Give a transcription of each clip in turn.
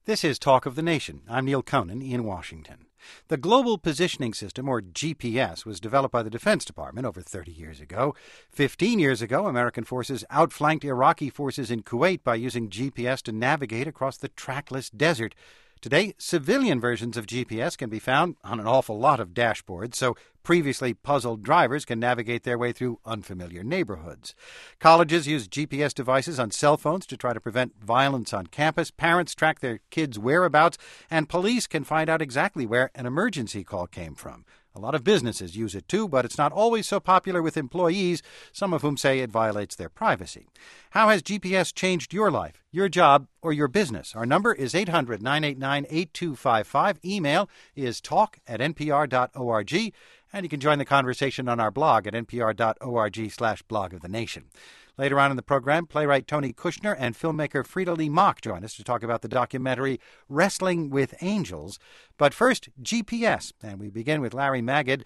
This is Talk of the Nation. I'm Neil Conan in Washington. The Global Positioning System, or GPS, was developed by the Defense Department over 30 years ago. 15 years ago, American forces outflanked Iraqi forces in Kuwait by using GPS to navigate across the trackless desert. Today, civilian versions of GPS can be found on an awful lot of dashboards, so previously puzzled drivers can navigate their way through unfamiliar neighborhoods. Colleges use GPS devices on cell phones to try to prevent violence on campus. Parents track their kids' whereabouts, and police can find out exactly where an emergency call came from. A lot of businesses use it too, but it's not always so popular with employees, some of whom say it violates their privacy. How has GPS changed your life, your job, or your business? Our number is 800-989-8255. Email is talk@npr.org, and you can join the conversation on our blog at npr.org/blog of the nation. Later on in the program, playwright Tony Kushner and filmmaker Frida Lee Mock join us to talk about the documentary Wrestling with Angels. But first, GPS. And we begin with Larry Magid,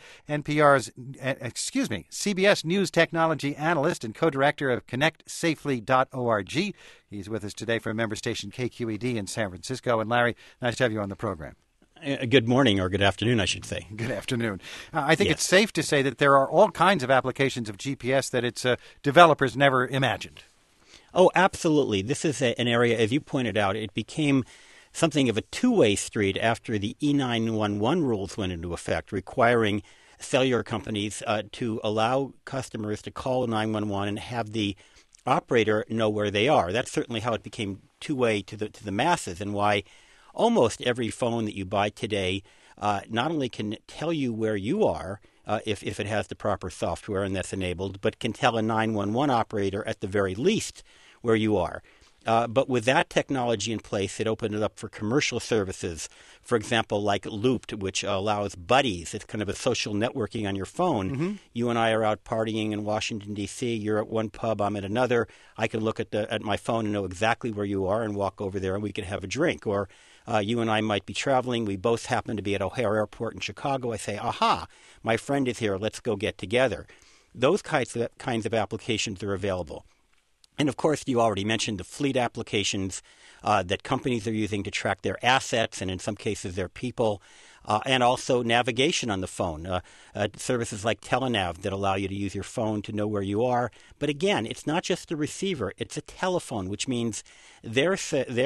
CBS News technology analyst and co-director of ConnectSafely.org. He's with us today from member station KQED in San Francisco. And Larry, nice to have you on the program. Good morning, or good afternoon, I should say. Good afternoon. I think it's safe to say that there are all kinds of applications of GPS that its developers never imagined. Oh, absolutely. This is an area, as you pointed out, it became something of a two-way street after the E911 rules went into effect, requiring cellular companies to allow customers to call 911 and have the operator know where they are. That's certainly how it became two-way to the masses, and why almost every phone that you buy today not only can tell you where you are if it has the proper software and that's enabled, but can tell a 911 operator at the very least where you are. But with that technology in place, it opened it up for commercial services, for example, like Looped, which allows buddies. It's kind of a social networking on your phone. Mm-hmm. You and I are out partying in Washington, D.C. You're at one pub, I'm at another. I can look at my phone and know exactly where you are and walk over there and we can have a drink. Or you and I might be traveling. We both happen to be at O'Hare Airport in Chicago. I say, aha, my friend is here. Let's go get together. Those kinds of applications are available. And, of course, you already mentioned the fleet applications that companies are using to track their assets and, in some cases, their people, and also navigation on the phone. Services like Telenav that allow you to use your phone to know where you are. But, again, it's not just a receiver. It's a telephone, which means their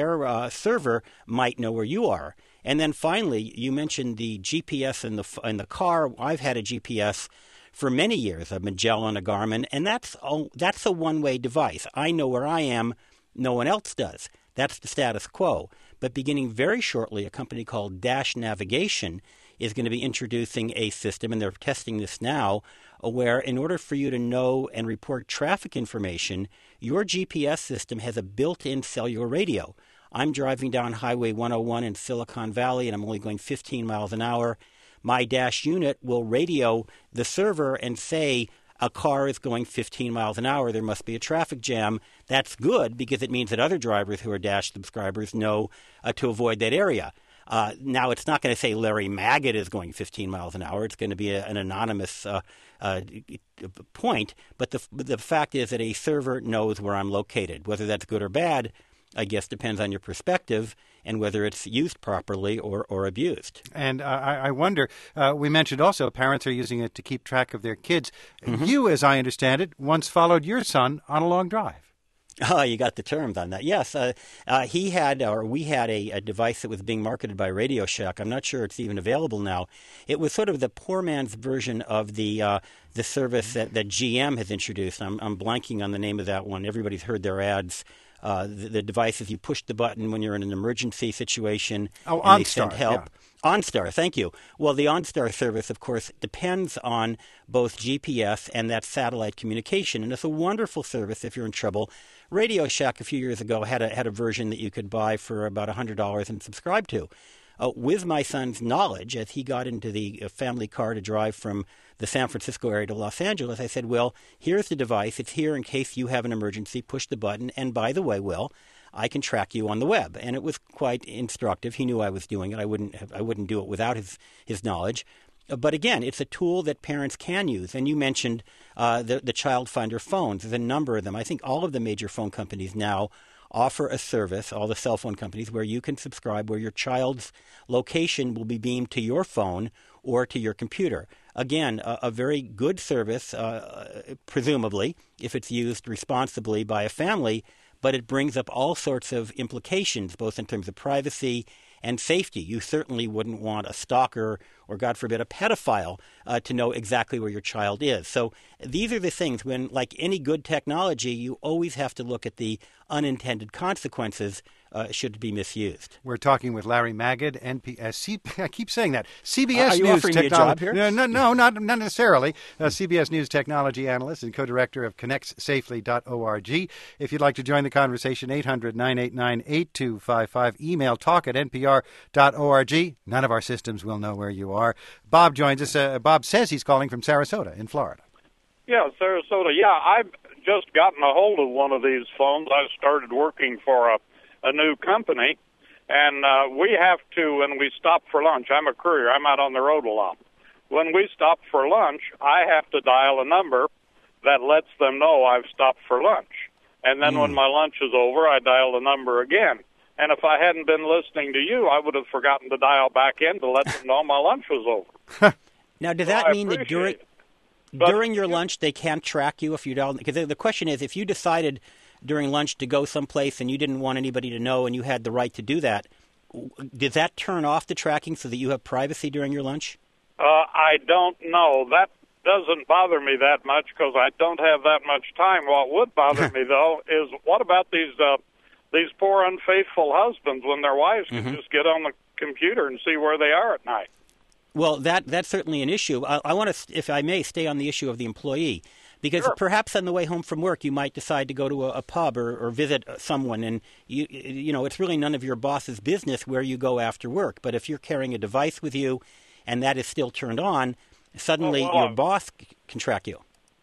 server might know where you are. And then, finally, you mentioned the GPS in the car. I've had a GPS for many years, a Magellan, a Garmin, and that's a one-way device. I know where I am. No one else does. That's the status quo. But beginning very shortly, a company called Dash Navigation is going to be introducing a system, and they're testing this now, where in order for you to know and report traffic information, your GPS system has a built-in cellular radio. I'm driving down Highway 101 in Silicon Valley, and I'm only going 15 miles an hour. My Dash unit will radio the server and say, a car is going 15 miles an hour. There must be a traffic jam. That's good because it means that other drivers who are Dash subscribers know to avoid that area. Now, it's not going to say Larry Magid is going 15 miles an hour. It's going to be an anonymous point. But the fact is that a server knows where I'm located. Whether that's good or bad, I guess, depends on your perspective and whether it's used properly or abused. And I wonder, we mentioned also parents are using it to keep track of their kids. Mm-hmm. You, as I understand it, once followed your son on a long drive. Oh, you got the terms on that. Yes, we had a device that was being marketed by Radio Shack. I'm not sure it's even available now. It was sort of the poor man's version of the service that GM has introduced. I'm blanking on the name of that one. Everybody's heard their ads. The device is you push the button when you're in an emergency situation. Oh, and OnStar. They send help. Yeah. OnStar, thank you. Well, the OnStar service, of course, depends on both GPS and that satellite communication, and it's a wonderful service if you're in trouble. Radio Shack a few years ago had a version that you could buy for about $100 and subscribe to. With my son's knowledge, as he got into the family car to drive from the San Francisco area to Los Angeles, I said, well, here's the device. It's here in case you have an emergency. Push the button. And by the way, Will, I can track you on the web. And it was quite instructive. He knew I was doing it. I wouldn't do it without his knowledge. But again, it's a tool that parents can use. And you mentioned the Child Finder phones. There's a number of them. I think all of the major phone companies now offer a service, all the cell phone companies, where you can subscribe where your child's location will be beamed to your phone or to your computer. Again, a very good service, presumably, if it's used responsibly by a family, but it brings up all sorts of implications, both in terms of privacy and safety. You certainly wouldn't want a stalker or, God forbid, a pedophile to know exactly where your child is. So these are the things when, like any good technology, you always have to look at the unintended consequences should it be misused. We're talking with Larry Magid, I keep saying that. CBS Are you News offering me a job here? No, not necessarily. CBS News technology analyst and co-director of connectsafely.org. If you'd like to join the conversation, 800-989-8255. Email talk@npr.org. None of our systems will know where you are. Bob joins us. Bob says he's calling from Sarasota in Florida. Yeah, Sarasota. Yeah, I've just gotten a hold of one of these phones. I started working for a new company, and we have to, when we stop for lunch, I'm a courier, I'm out on the road a lot. When we stop for lunch, I have to dial a number that lets them know I've stopped for lunch. And then when my lunch is over, I dial the number again. And if I hadn't been listening to you, I would have forgotten to dial back in to let them know my lunch was over. Now, does that mean that during your lunch they can't track you if you dial? Because the question is, if you decided during lunch to go someplace and you didn't want anybody to know and you had the right to do that, did that turn off the tracking so that you have privacy during your lunch? I don't know. That doesn't bother me that much because I don't have that much time. What would bother me, though, is what about these poor unfaithful husbands when their wives can just get on the computer and see where they are at night? Well, that's certainly an issue. I want to, if I may, stay on the issue of the employee. Because perhaps on the way home from work, you might decide to go to a pub or visit someone, and you know it's really none of your boss's business where you go after work. But if you're carrying a device with you, and that is still turned on, suddenly your boss can track you.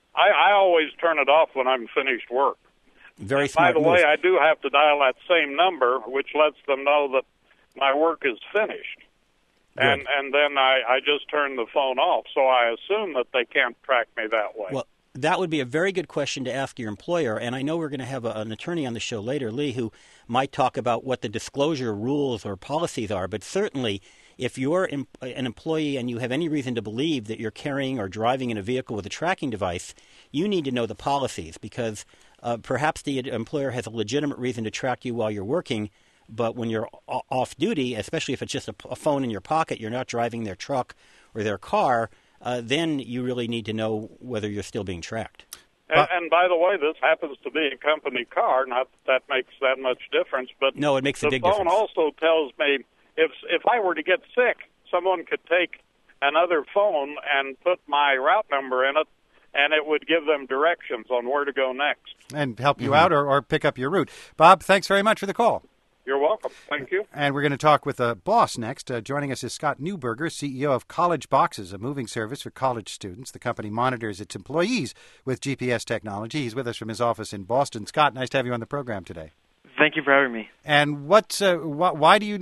I always turn it off when I'm finished work. Very smart. By the way, I do have to dial that same number, which lets them know that my work is finished. And then I just turn the phone off, so I assume that they can't track me that way. Well, that would be a very good question to ask your employer, and I know we're going to have an attorney on the show later, Lee, who might talk about what the disclosure rules or policies are, but certainly if you're an employee and you have any reason to believe that you're carrying or driving in a vehicle with a tracking device, you need to know the policies because perhaps the employer has a legitimate reason to track you while you're working, but when you're off duty, especially if it's just a phone in your pocket, you're not driving their truck or their car, then you really need to know whether you're still being tracked. And by the way, this happens to be a company car. Not that makes that much difference, but no, it makes a big difference. The phone also tells me if I were to get sick, someone could take another phone and put my route number in it, and it would give them directions on where to go next. And help you out or pick up your route. Bob, thanks very much for the call. You're welcome. Thank you. And we're going to talk with a boss next. Joining us is Scott Newberger, CEO of College Boxes, a moving service for college students. The company monitors its employees with GPS technology. He's with us from his office in Boston. Scott, nice to have you on the program today. Thank you for having me. And why do you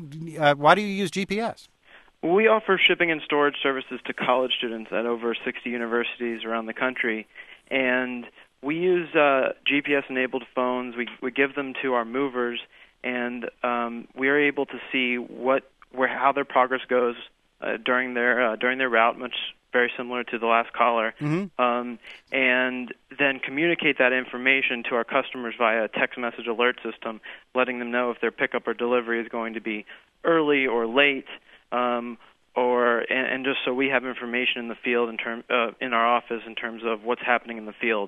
use GPS? We offer shipping and storage services to college students at over 60 universities around the country, and we use GPS-enabled phones. We give them to our movers, and we are able to see how their progress goes during their route, much very similar to the last caller, and then communicate that information to our customers via a text message alert system, letting them know if their pickup or delivery is going to be early or late, and just so we have information in the field in our office in terms of what's happening in the field.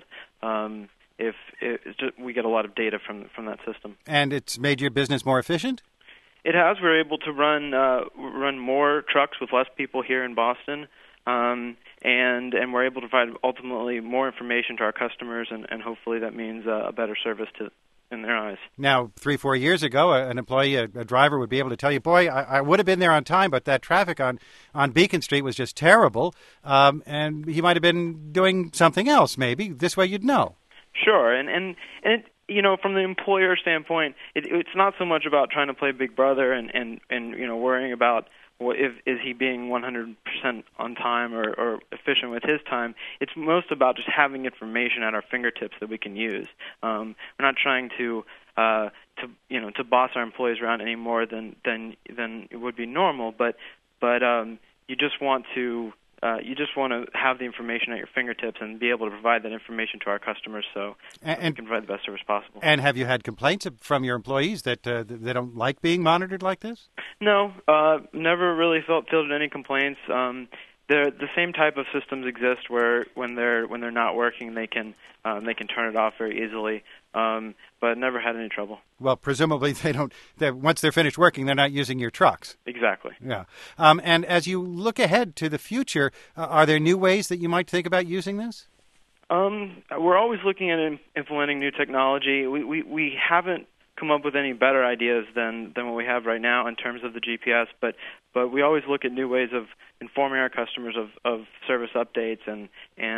We get a lot of data from that system. And it's made your business more efficient? It has. We're able to run more trucks with less people here in Boston, and we're able to provide ultimately more information to our customers, and hopefully that means a better service in their eyes. Now, 3-4 years ago, an employee, a driver would be able to tell you, boy, I would have been there on time, but that traffic on Beacon Street was just terrible, and he might have been doing something else maybe. This way you'd know. Sure, and it, from the employer standpoint, it's not so much about trying to play Big Brother and worrying about is he being 100% on time or efficient with his time. It's most about just having information at our fingertips that we can use. We're not trying to to boss our employees around any more than it would be normal. But you just want to have the information at your fingertips and be able to provide that information to our customers so we can provide the best service possible. And have you had complaints from your employees that they don't like being monitored like this? No, never really fielded any complaints. The same type of systems exist where when they're not working, they can turn it off very easily, but never had any trouble. Well, presumably once they're finished working, they're not using your trucks. Exactly. Yeah. And as you look ahead to the future, are there new ways that you might think about using this? We're always looking at implementing new technology. We haven't come up with any better ideas than what we have right now in terms of the GPS, but we always look at new ways of informing our customers of service updates, and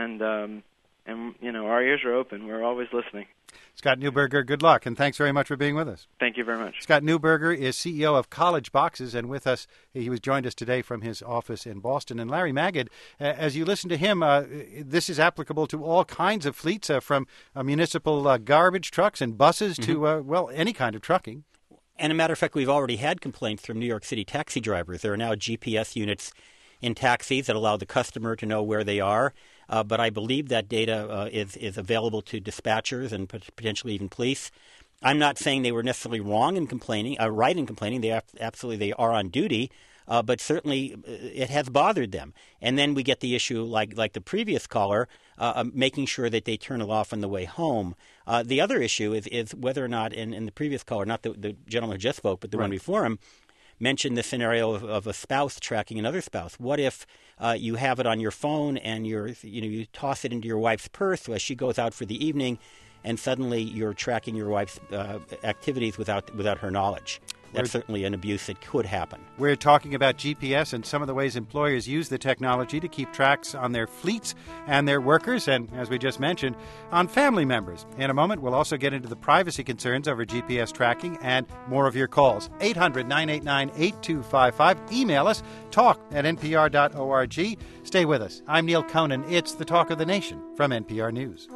our ears are open. We're always listening. Scott Neuberger, good luck, and thanks very much for being with us. Thank you very much. Scott Neuberger is CEO of College Boxes, and with us, he was joined us today from his office in Boston. And Larry Magid, as you listen to him, this is applicable to all kinds of fleets, from municipal garbage trucks and buses to, any kind of trucking. And a matter of fact, we've already had complaints from New York City taxi drivers. There are now GPS units in taxis that allow the customer to know where they are. But I believe that data is available to dispatchers and potentially even police. I'm not saying they were necessarily right in complaining. They absolutely are on duty, but certainly it has bothered them. And then we get the issue, like the previous caller, making sure that they turn it off on the way home. The other issue is whether or not, in the previous caller, not the gentleman who just spoke, but the one before him, mentioned the scenario of a spouse tracking another spouse. What if you have it on your phone and you toss it into your wife's purse as she goes out for the evening, and suddenly you're tracking your wife's activities without her knowledge? That's certainly an abuse that could happen. We're talking about GPS and some of the ways employers use the technology to keep tracks on their fleets and their workers, and, as we just mentioned, on family members. In a moment, we'll also get into the privacy concerns over GPS tracking and more of your calls. 800-989-8255. Email us, talk@npr.org. Stay with us. I'm Neil Conan. It's the Talk of the Nation from NPR News.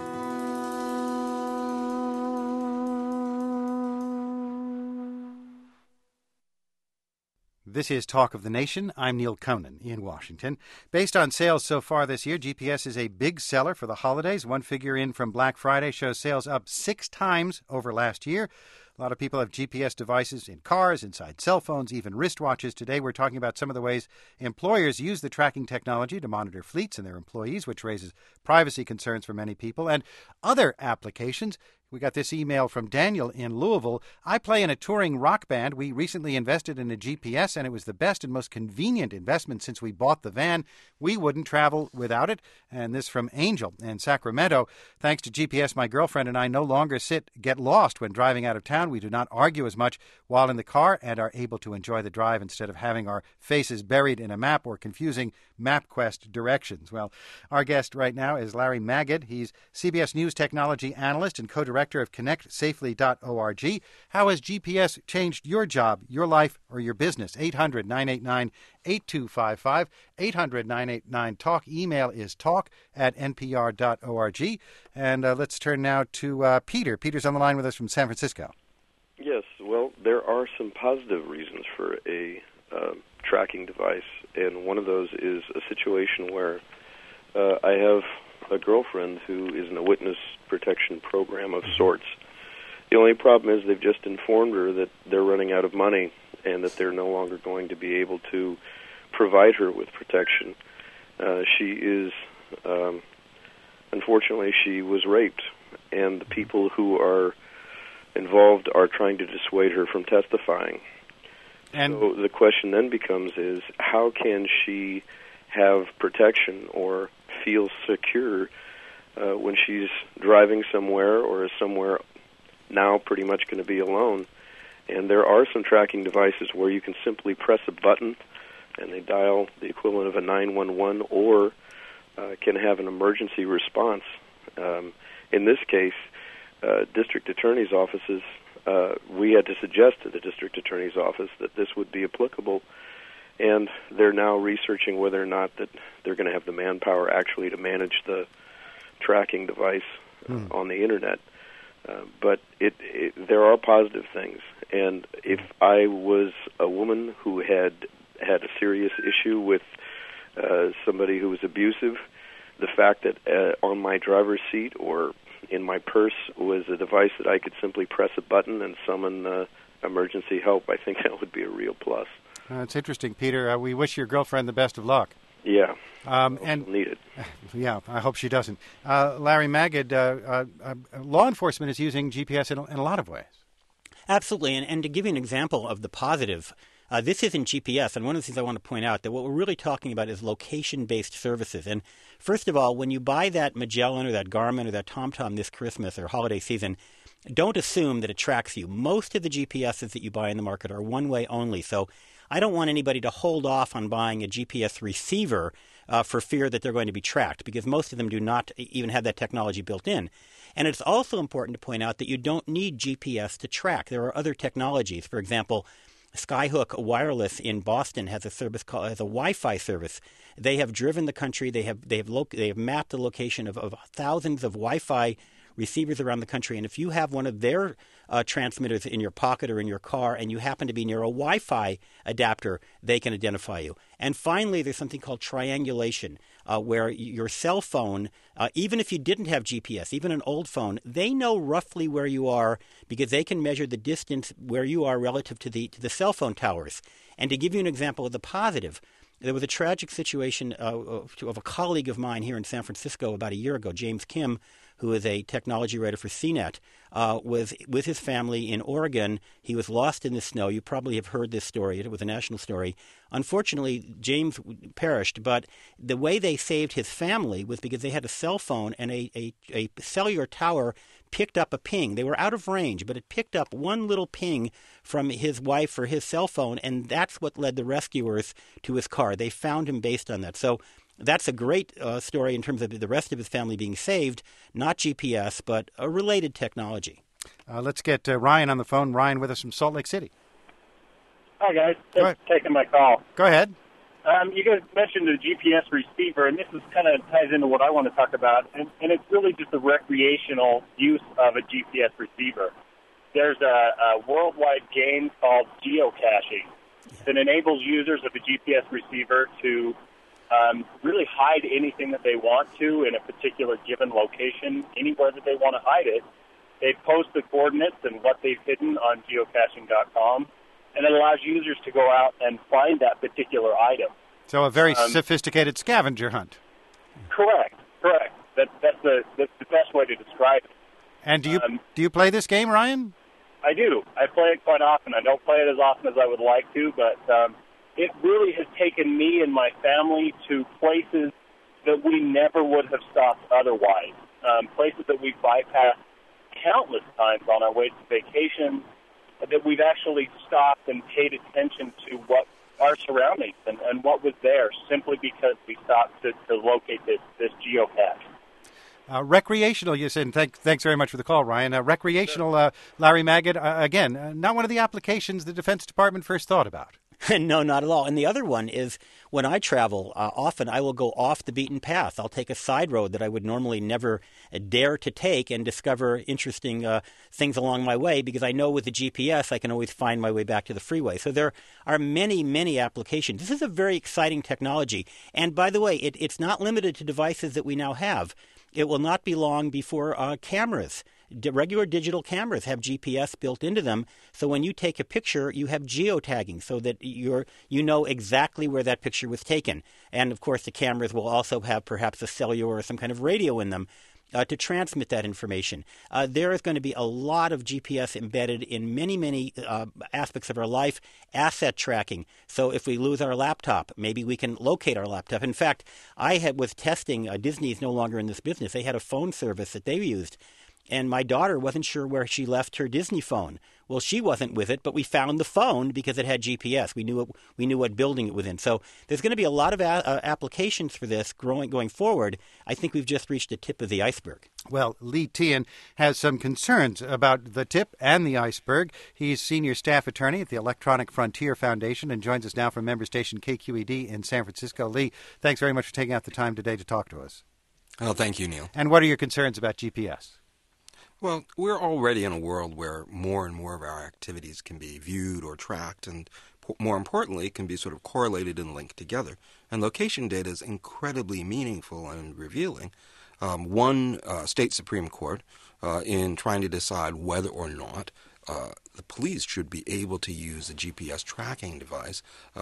This is Talk of the Nation. I'm Neil Conan in Washington. Based on sales so far this year, GPS is a big seller for the holidays. One figure in from Black Friday shows sales up 6 times over last year. A lot of people have GPS devices in cars, inside cell phones, even wristwatches. Today we're talking about some of the ways employers use the tracking technology to monitor fleets and their employees, which raises privacy concerns for many people, and other applications. We got this email from Daniel in Louisville. I play in a touring rock band. We recently invested in a GPS, and it was the best and most convenient investment since we bought the van. We wouldn't travel without it. And this from Angel in Sacramento. Thanks to GPS, my girlfriend and I no longer get lost when driving out of town. We do not argue as much while in the car and are able to enjoy the drive instead of having our faces buried in a map or confusing MapQuest directions. Well, our guest right now is Larry Magid. He's CBS News technology analyst and co-director of ConnectSafely.org. How has GPS changed your job, your life, or your business? 800-989-8255, 800-989-TALK. Email is talk@npr.org. And let's turn now to Peter. Peter's on the line with us from San Francisco. Yes, well, there are some positive reasons for a tracking device, and one of those is a situation where I have a girlfriend who is in a witness protection program of sorts. The only problem is they've just informed her that they're running out of money and that they're no longer going to be able to provide her with protection. She is, unfortunately, she was raped, and the people who are involved are trying to dissuade her from testifying. And so the question then becomes is, how can she have protection or feel secure when she's driving somewhere or is somewhere now pretty much going to be alone? And there are some tracking devices where you can simply press a button and they dial the equivalent of a 911 or can have an emergency response. In this case, district attorney's offices, we had to suggest to the district attorney's office that this would be applicable, and they're now researching whether or not that they're going to have the manpower actually to manage the tracking device on the Internet. But there are positive things. And if I was a woman who had a serious issue with somebody who was abusive, the fact that on my driver's seat or in my purse was a device that I could simply press a button and summon emergency help, I think that would be a real plus. It's interesting, Peter. We wish your girlfriend the best of luck. Yeah, and need it. Yeah, I hope she doesn't. Larry Magid, law enforcement is using GPS in a lot of ways. Absolutely, and to give you an example of the positive, this isn't GPS, and one of the things I want to point out that what we're really talking about is location-based services. And first of all, when you buy that Magellan or that Garmin or that TomTom this Christmas or holiday season, don't assume that it tracks you. Most of the GPSs that you buy in the market are one-way only, so I don't want anybody to hold off on buying a GPS receiver for fear that they're going to be tracked, because most of them do not even have that technology built in. And it's also important to point out that you don't need GPS to track. There are other technologies. For example, Skyhook Wireless in Boston has a Wi-Fi service. They have driven the country. They have mapped the location of thousands of Wi-Fi receivers around the country. And if you have one of their transmitters in your pocket or in your car and you happen to be near a Wi-Fi adapter, they can identify you. And finally, there's something called triangulation, where your cell phone, even if you didn't have GPS, even an old phone, they know roughly where you are because they can measure the distance where you are relative to the cell phone towers. And to give you an example of the positive, there was a tragic situation of a colleague of mine here in San Francisco about a year ago, James Kim, who is a technology writer for CNET, was with his family in Oregon. He was lost in the snow. You probably have heard this story. It was a national story. Unfortunately, James perished, but the way they saved his family was because they had a cell phone and a cellular tower picked up a ping. They were out of range, but it picked up one little ping from his wife or his cell phone, and that's what led the rescuers to his car. They found him based on that. So that's a great story in terms of the rest of his family being saved, not GPS, but a related technology. Let's get Ryan on the phone. Ryan with us from Salt Lake City. Hi, guys. Thanks for taking my call. Go ahead. You guys mentioned the GPS receiver, and this is kind of ties into what I want to talk about, and it's really just the recreational use of a GPS receiver. There's a worldwide game called geocaching that enables users of a GPS receiver to really hide anything that they want to in a particular given location, anywhere that they want to hide it. They post the coordinates and what they've hidden on geocaching.com, and it allows users to go out and find that particular item. So a very sophisticated scavenger hunt. Correct. That's the best way to describe it. And do you play this game, Ryan? I do. I play it quite often. I don't play it as often as I would like to, but it really has taken me and my family to places that we never would have stopped otherwise, places that we've bypassed countless times on our way to vacation, that we've actually stopped and paid attention to what our surroundings and what was there simply because we stopped to locate this geocache. Recreational, you said. Thanks very much for the call, Ryan. Recreational, Larry Magid, again, not one of the applications the Defense Department first thought about. No, not at all. And the other one is when I travel, often I will go off the beaten path. I'll take a side road that I would normally never dare to take and discover interesting things along my way because I know with the GPS I can always find my way back to the freeway. So there are many, many applications. This is a very exciting technology. And by the way, it's not limited to devices that we now have. It will not be long before cameras. Regular digital cameras have GPS built into them, so when you take a picture, you have geotagging so that you know exactly where that picture was taken. And, of course, the cameras will also have perhaps a cellular or some kind of radio in them to transmit that information. There is going to be a lot of GPS embedded in many, many aspects of our life. Asset tracking. So if we lose our laptop, maybe we can locate our laptop. In fact, I was testing, Disney's no longer in this business. They had a phone service that they used. And my daughter wasn't sure where she left her Disney phone. Well, she wasn't with it, but we found the phone because it had GPS. We knew what building it was in. So there's going to be a lot of applications for this going forward. I think we've just reached the tip of the iceberg. Well, Lee Teehan has some concerns about the tip and the iceberg. He's senior staff attorney at the Electronic Frontier Foundation and joins us now from member station KQED in San Francisco. Lee, thanks very much for taking out the time today to talk to us. Oh, thank you, Neil. And what are your concerns about GPS? Well, we're already in a world where more and more of our activities can be viewed or tracked, and more importantly, can be sort of correlated and linked together. And location data is incredibly meaningful and revealing. One state Supreme Court, in trying to decide whether or not the police should be able to use a GPS tracking device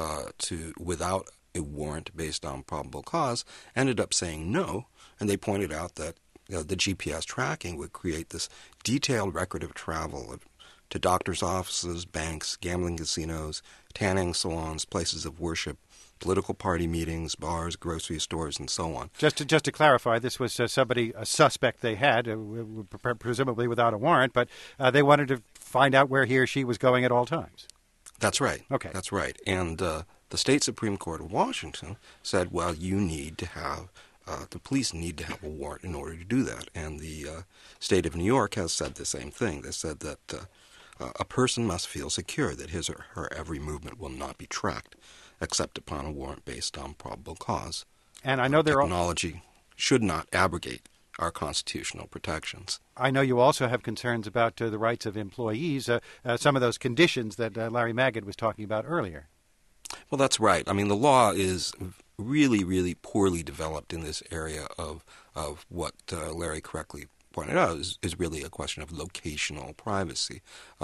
without a warrant based on probable cause, ended up saying no, and they pointed out that the GPS tracking would create this detailed record of travel to doctors' offices, banks, gambling casinos, tanning salons, places of worship, political party meetings, bars, grocery stores, and so on. Just to clarify, this was a suspect they had, presumably without a warrant, but they wanted to find out where he or she was going at all times. That's right. Okay. That's right. And the state Supreme Court of Washington said, well, you need to have the police need to have a warrant in order to do that. And the state of New York has said the same thing. They said that a person must feel secure that his or her every movement will not be tracked, except upon a warrant based on probable cause. And I know technology should not abrogate our constitutional protections. I know you also have concerns about the rights of employees, some of those conditions that Larry Magid was talking about earlier. Well, that's right. I mean, the law is really, really poorly developed in this area of what Larry correctly pointed out is really a question of locational privacy.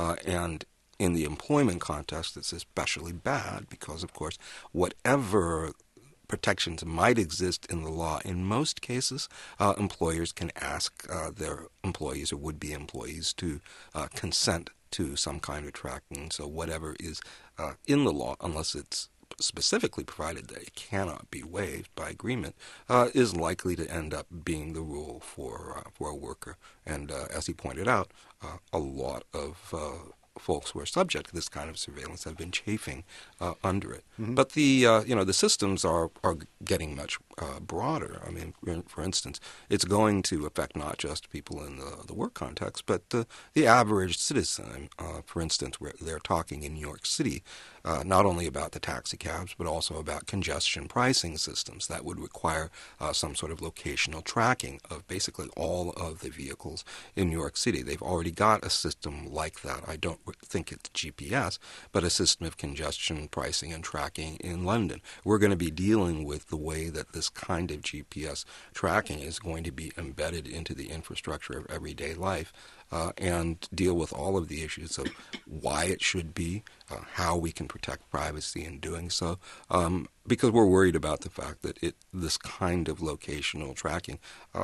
And in the employment context, it's especially bad because, of course, whatever protections might exist in the law, in most cases, employers can ask their employees or would-be employees to consent to some kind of tracking. So whatever is in the law, unless it's specifically provided that it cannot be waived by agreement, is likely to end up being the rule for a worker. And as he pointed out, a lot of folks who are subject to this kind of surveillance have been chafing under it. Mm-hmm. But the systems are getting much broader. I mean, for instance, it's going to affect not just people in the work context, but the average citizen. For instance, where they're talking in New York City, not only about the taxi cabs, but also about congestion pricing systems that would require some sort of locational tracking of basically all of the vehicles in New York City. They've already got a system like that. I don't think it's GPS, but a system of congestion pricing and tracking in London. We're going to be dealing with the way that this kind of GPS tracking is going to be embedded into the infrastructure of everyday life. And deal with all of the issues of why it should be, how we can protect privacy in doing so, because we're worried about the fact that this kind of locational tracking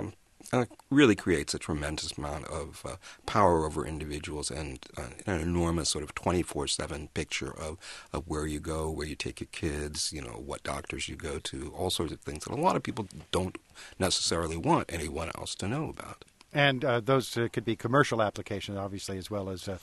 really creates a tremendous amount of power over individuals and an enormous sort of 24/7 picture of where you go, where you take your kids, what doctors you go to, all sorts of things that a lot of people don't necessarily want anyone else to know about. And those could be commercial applications, obviously, as well as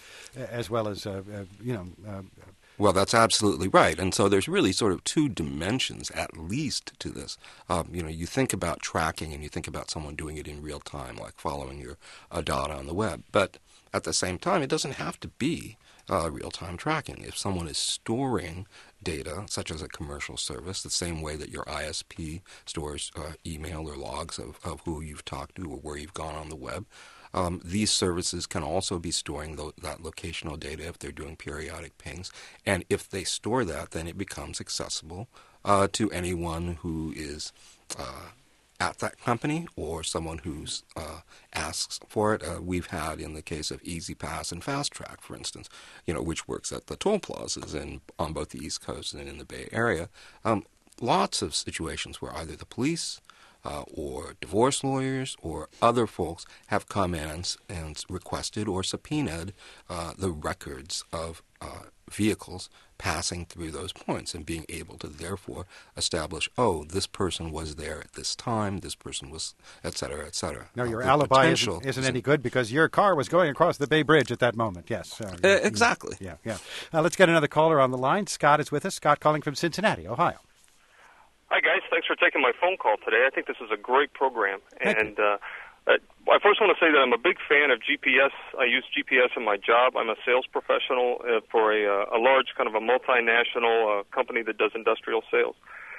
Well, that's absolutely right. And so there's really sort of two dimensions, at least, to this. You think about tracking and you think about someone doing it in real time, like following your data on the web. But at the same time, it doesn't have to be real-time tracking. If someone is storing data, such as a commercial service, the same way that your ISP stores email or logs of who you've talked to or where you've gone on the web, these services can also be storing that locational data if they're doing periodic pings. And if they store that, then it becomes accessible to anyone who is at that company or someone who's asks for it. We've had, in the case of E-ZPass and Fast Track, for instance, which works at the toll plazas on both the East Coast and in the Bay Area, lots of situations where either the police or divorce lawyers or other folks have come in and requested or subpoenaed the records of vehicles passing through those points and being able to therefore establish, this person was there at this time, this person was, et cetera, et cetera. No, your alibi isn't any good because your car was going across the Bay Bridge at that moment, yes. Exactly. Yeah. Let's get another caller on the line. Scott is with us. Scott calling from Cincinnati, Ohio. Hi, guys. Thanks for taking my phone call today. I think this is a great program. And I first want to say that I'm a big fan of GPS. I use GPS in my job. I'm a sales professional for a large kind of a multinational company that does industrial sales.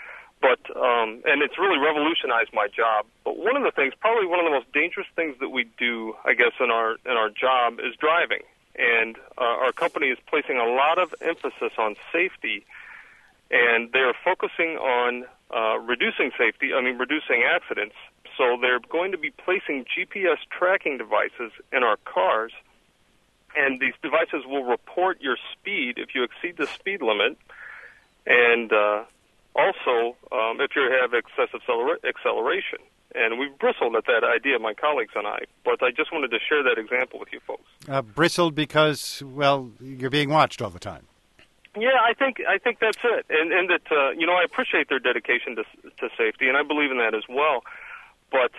But and it's really revolutionized my job. But one of the things, probably one of the most dangerous things that we do, I guess, in our job is driving. And our company is placing a lot of emphasis on safety, and they're focusing on reducing accidents. So they're going to be placing GPS tracking devices in our cars, and these devices will report your speed if you exceed the speed limit, and also if you have excessive acceleration. And we've bristled at that idea, my colleagues and I, but I just wanted to share that example with you folks. Bristled because, well, you're being watched all the time. Yeah, I think that's it, and that I appreciate their dedication to safety, and I believe in that as well. But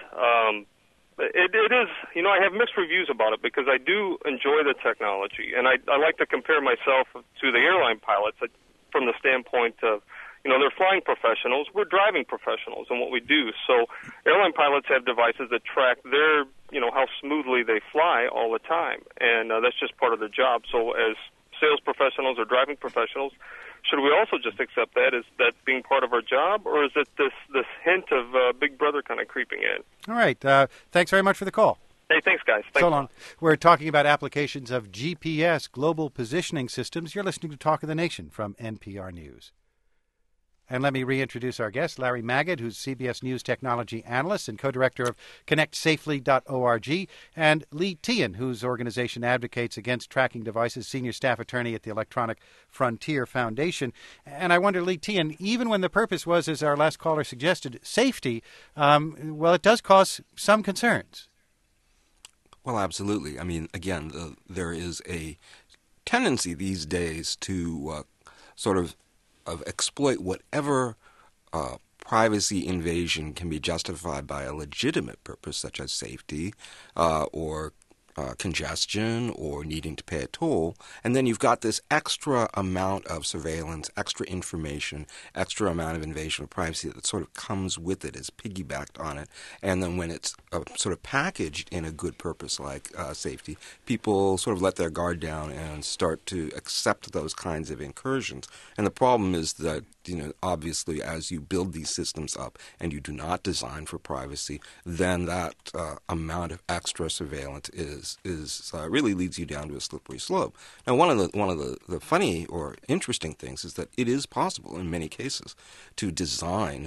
it is, I have mixed reviews about it because I do enjoy the technology, and I like to compare myself to the airline pilots from the standpoint of, they're flying professionals. We're driving professionals in what we do. So airline pilots have devices that track their, how smoothly they fly all the time, and that's just part of their job. So as sales professionals or driving professionals, should we also just accept that as that being part of our job, or is it this hint of Big Brother kind of creeping in? All right. Thanks very much for the call. Hey, thanks, guys. Thanks. So long. We're talking about applications of GPS, global positioning systems. You're listening to Talk of the Nation from NPR News. And let me reintroduce our guest, Larry Magid, who's CBS News technology analyst and co-director of ConnectSafely.org, and Lee Tehan, whose organization advocates against tracking devices, senior staff attorney at the Electronic Frontier Foundation. And I wonder, Lee Tehan, even when the purpose was, as our last caller suggested, safety, it does cause some concerns. Well, absolutely. I mean, again, there is a tendency these days to sort of exploit whatever privacy invasion can be justified by a legitimate purpose, such as safety or congestion or needing to pay a toll. And then you've got this extra amount of surveillance, extra information, extra amount of invasion of privacy that sort of comes with it, is piggybacked on it. And then when it's sort of packaged in a good purpose like safety, people sort of let their guard down and start to accept those kinds of incursions. And the problem is that, obviously as you build these systems up and you do not design for privacy, then that amount of extra surveillance is really leads you down to a slippery slope. Now, one of the funny or interesting things is that it is possible in many cases to design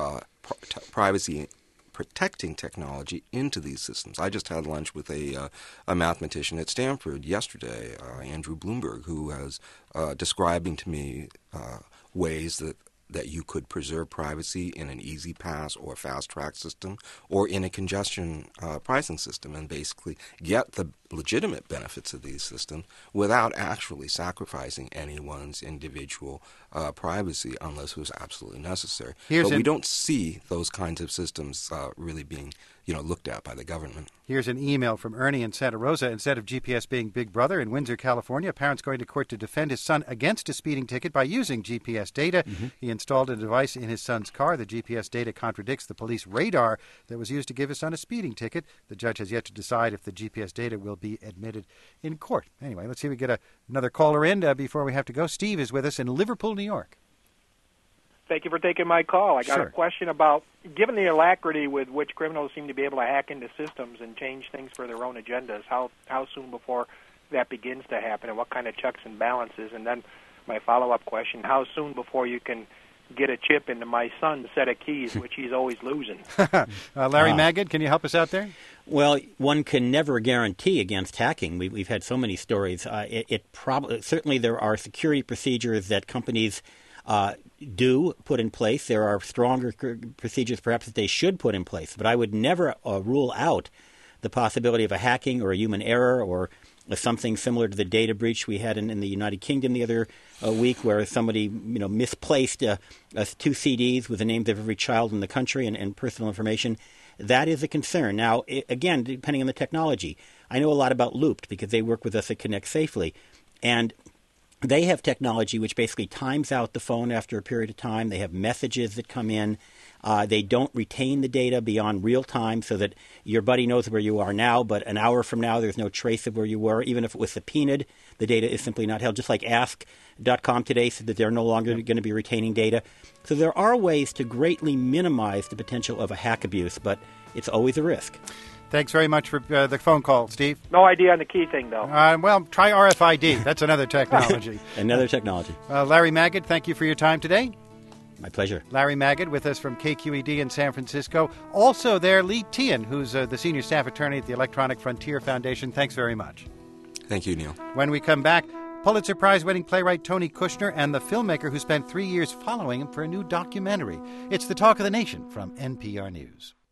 privacy protecting technology into these systems. I just had lunch with a mathematician at Stanford yesterday, Andrew Bloomberg, who was describing to me ways that you could preserve privacy in an easy pass or fast track system or in a congestion pricing system, and basically get the legitimate benefits of these systems without actually sacrificing anyone's individual privacy unless it was absolutely necessary. But we don't see those kinds of systems really being looked at by the government. Here's an email from Ernie in Santa Rosa. Instead of GPS being Big Brother in Windsor, California, a parent's going to court to defend his son against a speeding ticket by using GPS data. Mm-hmm. He installed a device in his son's car. The GPS data contradicts the police radar that was used to give his son a speeding ticket. The judge has yet to decide if the GPS data will be admitted in court. Anyway, let's see if we get another caller in before we have to go. Steve is with us in Liverpool, New York. Thank you for taking my call. I got Sure. a question about, given the alacrity with which criminals seem to be able to hack into systems and change things for their own agendas, how soon before that begins to happen, and what kind of checks and balances? And then my follow-up question, how soon before you can get a chip into my son's set of keys, which he's always losing? Larry Magid, can you help us out there? Well, one can never guarantee against hacking. We've had so many stories. Certainly there are security procedures that companies do put in place. There are stronger procedures perhaps that they should put in place. But I would never rule out the possibility of a hacking or a human error or something similar to the data breach we had in the United Kingdom the other week, where somebody misplaced 2 CDs with the names of every child in the country and personal information. That is a concern. Now, again, depending on the technology. I know a lot about Looped because they work with us at Connect Safely. And they have technology which basically times out the phone after a period of time. They have messages that come in. They don't retain the data beyond real time so that your buddy knows where you are now, but an hour from now there's no trace of where you were. Even if it was subpoenaed, the data is simply not held. Just like Ask.com today said that they're no longer going to be retaining data. So there are ways to greatly minimize the potential of a hack abuse, but it's always a risk. Thanks very much for the phone call, Steve. No idea on the key thing, though. Well, try RFID. That's another technology. Another technology. Larry Magid, thank you for your time today. My pleasure. Larry Magid with us from KQED in San Francisco. Also there, Lee Tian, who's the senior staff attorney at the Electronic Frontier Foundation. Thanks very much. Thank you, Neil. When we come back, Pulitzer Prize-winning playwright Tony Kushner and the filmmaker who spent 3 years following him for a new documentary. It's the Talk of the Nation from NPR News.